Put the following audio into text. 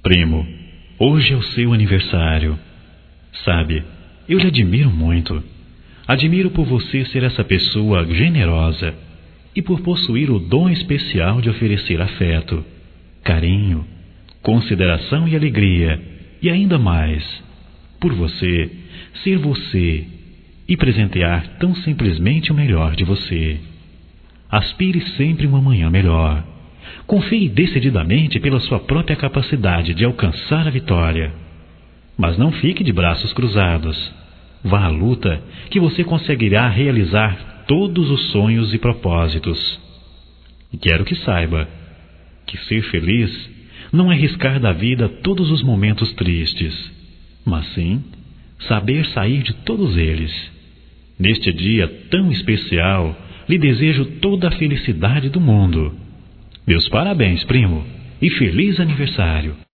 Primo, hoje é o seu aniversário. Sabe, eu lhe admiro muito. Admiro por você ser essa pessoa generosa e por possuir o dom especial de oferecer afeto, carinho, consideração e alegria, e ainda mais, por você ser você e presentear tão simplesmente o melhor de você. Aspire sempre uma manhã melhor. Confie decididamente pela sua própria capacidade de alcançar a vitória. Mas não fique de braços cruzados. Vá à luta, que você conseguirá realizar todos os sonhos e propósitos. E quero que saiba que ser feliz não é riscar da vida todos os momentos tristes, mas sim saber sair de todos eles. Neste dia tão especial, lhe desejo toda a felicidade do mundo. Meus parabéns, primo, e feliz aniversário!